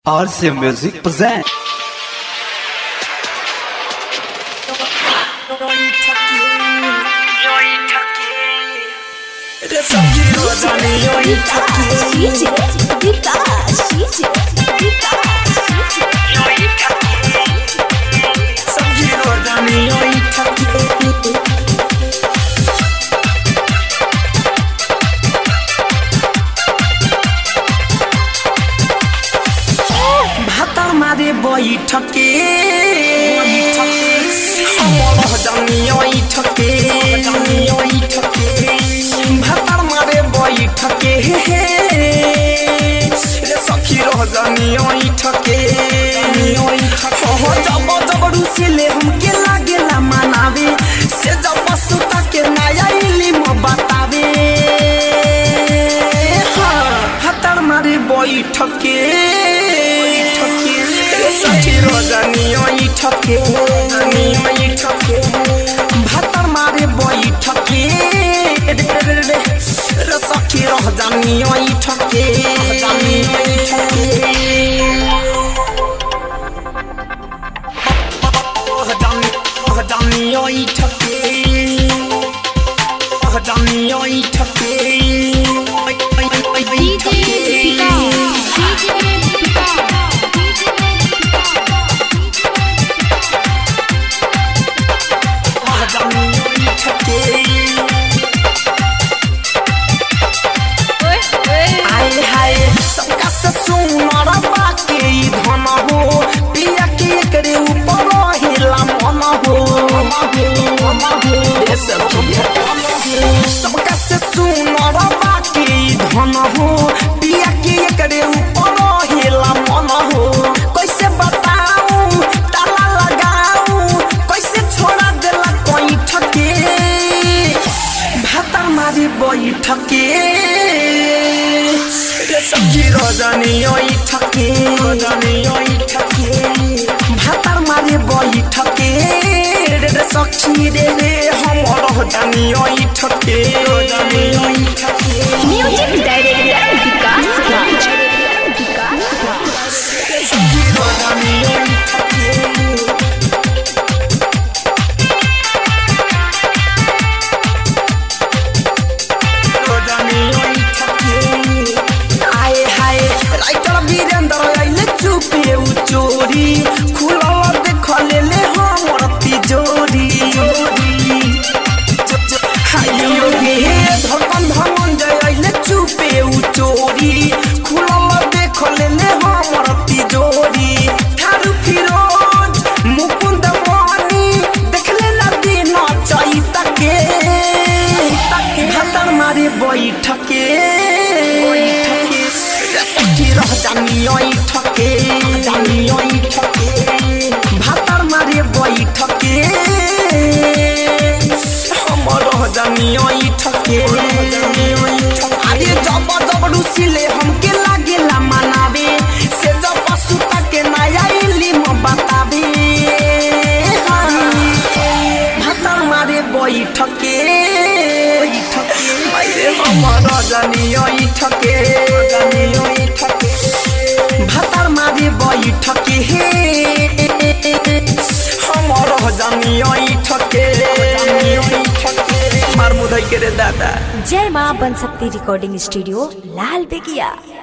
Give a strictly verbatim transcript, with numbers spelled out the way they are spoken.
R C Music present. मारे बैठके हमर जनियोई ठके जनियोई ठके भातर मारे बैठके रे सखी रह जनियोई ठके जनियोई ठके हो जब जब रुसिले हमके लागेला मनावे से जब सुता के नया इल्म बतावे भातर मारे बैठके जनियोई ठके जनियोई ठके भातर मारे बैठके रे सखी रह जनियोई ठके जनियोई ठके जनियोई ठके जनियोई ठके सबका से सुनर बाकी धन हो पिया के करे ऊपर हिला मन हो कैसे बताऊं ताला लगाऊं कैसे छोड़ा देला कोई ठके भातर मारी बैठके रे सखी रजनियोई ठके रजनियोई ठके भातर मारी बैठके रे सखी रे रे हमर जनियोई ठके जनियोई ठके म्यूजिक डायरेक्टर विकास राज विकास सखी जनियोई ठके जनियोई ठके आए हाय राइटर वीरेंद्र आइले चुपे उ चोरी खुला देख लेले हमर तिजोरी धड़कन धमन जयले चुपे उ चोरी खुलल देख लेले हमर तिजोरी थारू फिरोज मुकुंद मनी देखले ना दिन चैता के भातर मारे बैठके सखी रह जनियोई ठके जनियोई ठके भातर मारे बैठके जनियोई ठके अरे जब जब रुसिले हमके लागेला मनावे से जब सुता के नया इल्म बतावे भातर मारे बैठके मेरे हमर जनियोई ठके जनियोई ठके भातर मारे बैठके हमर जनियोई ठके जनियोई ठके मार मुधई के रे दादा। जय मां बन सकती रिकॉर्डिंग स्टूडियो लाल बेगिया।